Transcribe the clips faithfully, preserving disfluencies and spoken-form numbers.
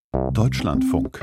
Deutschlandfunk.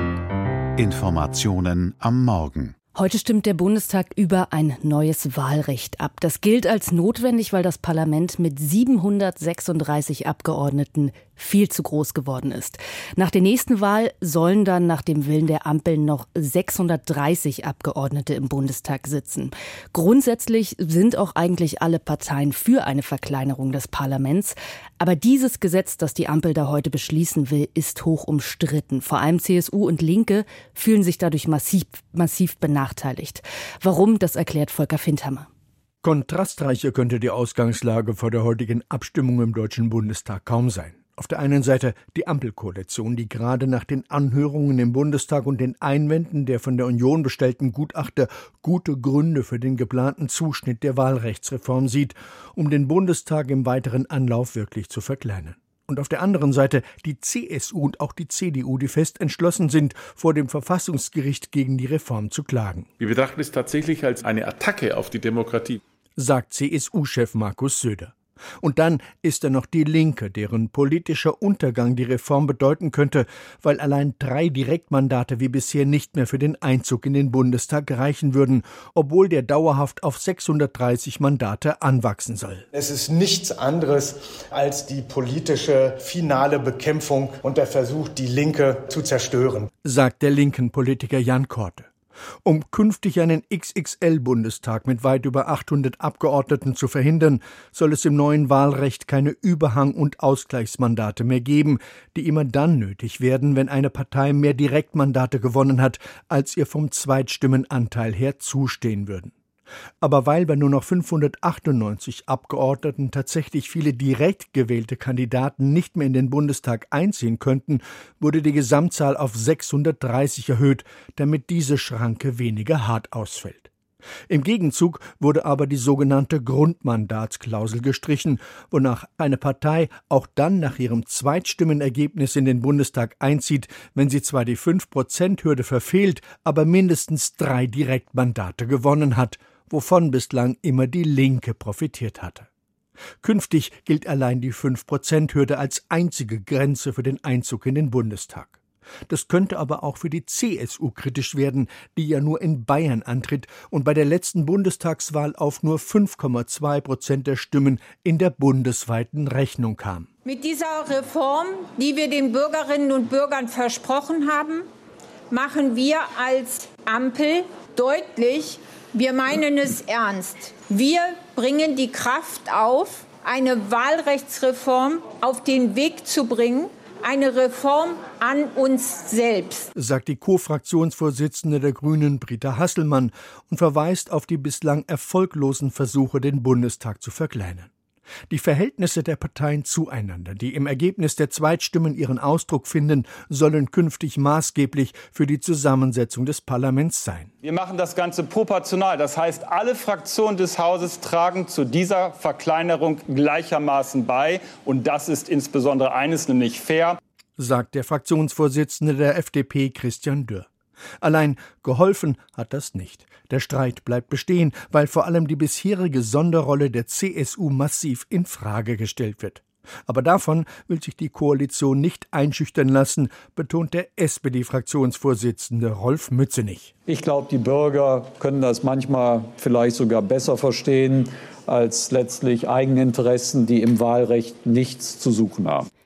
Informationen am Morgen. Heute stimmt der Bundestag über ein neues Wahlrecht ab. Das gilt als notwendig, weil das Parlament mit siebenhundertsechsunddreißig Abgeordneten viel zu groß geworden ist. Nach der nächsten Wahl sollen dann nach dem Willen der Ampel noch sechshundertdreißig Abgeordnete im Bundestag sitzen. Grundsätzlich sind auch eigentlich alle Parteien für eine Verkleinerung des Parlaments. Aber dieses Gesetz, das die Ampel da heute beschließen will, ist hoch umstritten. Vor allem C S U und Linke fühlen sich dadurch massiv, massiv benachteiligt. Warum, das erklärt Volker Findhammer. Kontrastreicher könnte die Ausgangslage vor der heutigen Abstimmung im Deutschen Bundestag kaum sein. Auf der einen Seite die Ampelkoalition, die gerade nach den Anhörungen im Bundestag und den Einwänden der von der Union bestellten Gutachter gute Gründe für den geplanten Zuschnitt der Wahlrechtsreform sieht, um den Bundestag im weiteren Anlauf wirklich zu verkleinern. Und auf der anderen Seite die C S U und auch die C D U, die fest entschlossen sind, vor dem Verfassungsgericht gegen die Reform zu klagen. Wir betrachten es tatsächlich als eine Attacke auf die Demokratie, sagt C S U-Chef Markus Söder. Und dann ist da noch die Linke, deren politischer Untergang die Reform bedeuten könnte, weil allein drei Direktmandate wie bisher nicht mehr für den Einzug in den Bundestag reichen würden, obwohl der dauerhaft auf sechshundertdreißig Mandate anwachsen soll. Es ist nichts anderes als die politische finale Bekämpfung und der Versuch, die Linke zu zerstören, sagt der linken Politiker Jan Korte. Um künftig einen X X L-Bundestag mit weit über achthundert Abgeordneten zu verhindern, soll es im neuen Wahlrecht keine Überhang- und Ausgleichsmandate mehr geben, die immer dann nötig werden, wenn eine Partei mehr Direktmandate gewonnen hat, als ihr vom Zweitstimmenanteil her zustehen würden. Aber weil bei nur noch fünfhundertachtundneunzig Abgeordneten tatsächlich viele direkt gewählte Kandidaten nicht mehr in den Bundestag einziehen könnten, wurde die Gesamtzahl auf sechshundertdreißig erhöht, damit diese Schranke weniger hart ausfällt. Im Gegenzug wurde aber die sogenannte Grundmandatsklausel gestrichen, wonach eine Partei auch dann nach ihrem Zweitstimmenergebnis in den Bundestag einzieht, wenn sie zwar die fünf Prozent Hürde verfehlt, aber mindestens drei Direktmandate gewonnen hat, wovon bislang immer die Linke profitiert hatte. Künftig gilt allein die fünf Prozent Hürde als einzige Grenze für den Einzug in den Bundestag. Das könnte aber auch für die C S U kritisch werden, die ja nur in Bayern antritt und bei der letzten Bundestagswahl auf nur fünf Komma zwei Prozent der Stimmen in der bundesweiten Rechnung kam. Mit dieser Reform, die wir den Bürgerinnen und Bürgern versprochen haben, machen wir als Ampel deutlich, wir meinen es ernst. Wir bringen die Kraft auf, eine Wahlrechtsreform auf den Weg zu bringen, eine Reform an uns selbst, sagt die Co-Fraktionsvorsitzende der Grünen Britta Hasselmann und verweist auf die bislang erfolglosen Versuche, den Bundestag zu verkleinern. Die Verhältnisse der Parteien zueinander, die im Ergebnis der Zweitstimmen ihren Ausdruck finden, sollen künftig maßgeblich für die Zusammensetzung des Parlaments sein. Wir machen das Ganze proportional. Das heißt, alle Fraktionen des Hauses tragen zu dieser Verkleinerung gleichermaßen bei. Und das ist insbesondere eines, nämlich fair, sagt der Fraktionsvorsitzende der F D P Christian Dürr. Allein geholfen hat das nicht. Der Streit bleibt bestehen, weil vor allem die bisherige Sonderrolle der C S U massiv in Frage gestellt wird. Aber davon will sich die Koalition nicht einschüchtern lassen, betont der S P D-Fraktionsvorsitzende Rolf Mützenich. Ich glaube, die Bürger können das manchmal vielleicht sogar besser verstehen als letztlich Eigeninteressen, die im Wahlrecht nichts zu suchen haben.